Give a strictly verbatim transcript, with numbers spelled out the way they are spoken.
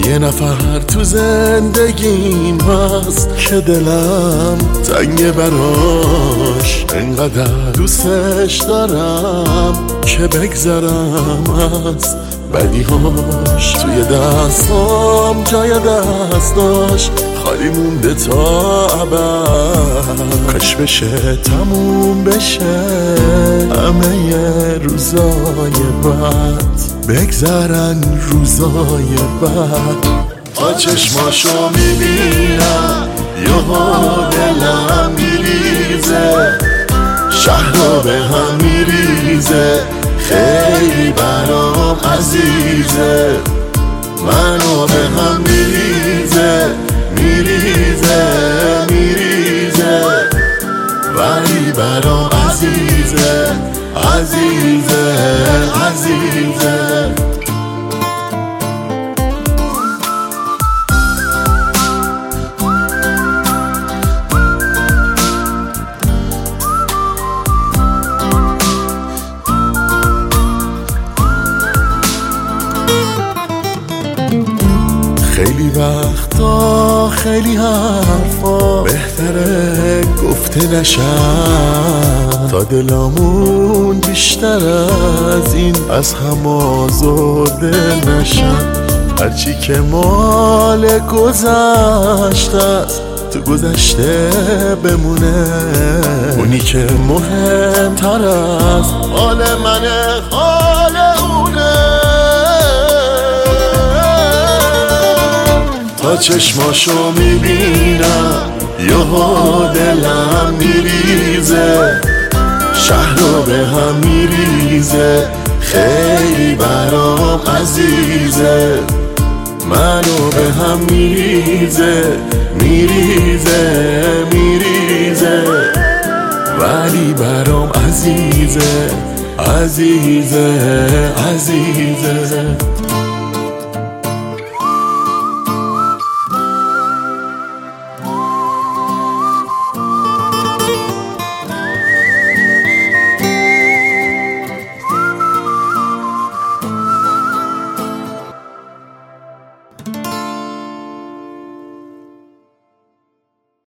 یه نفر تو زندگیم هست که دلم تنگه براش، انقدر دوستش دارم که بگذرم از بدیهاش. توی دستام جای دستاش خالی مونده تا ابد، کاش بشه تموم بشه همه روزای بد، بگذرن روزای بد. تا چشماشو میبینم یهو دلم میریزه، شهر رو به هم میریزه، خیلی برام عزیزه، منو به هم میریزه میریزه میریزه، ولی برام عزیزه عزیزه عزیزه. خیلی وقتا خیلی حرفا بهتره گفته نشن، تا دلامون بیشتر از این از هم آزرده نشن. هرچی که مال گذشته است تو گذشته بمونه، اونی که مهمتر از حال منه حال اونه. تا چشماشو میبینم یهو دلم میریزه، شهر رو به هم میریزه، خیلی برام عزیزه، منو به هم میریزه میریزه میریزه، ولی برام عزیزه عزیزه عزیزه.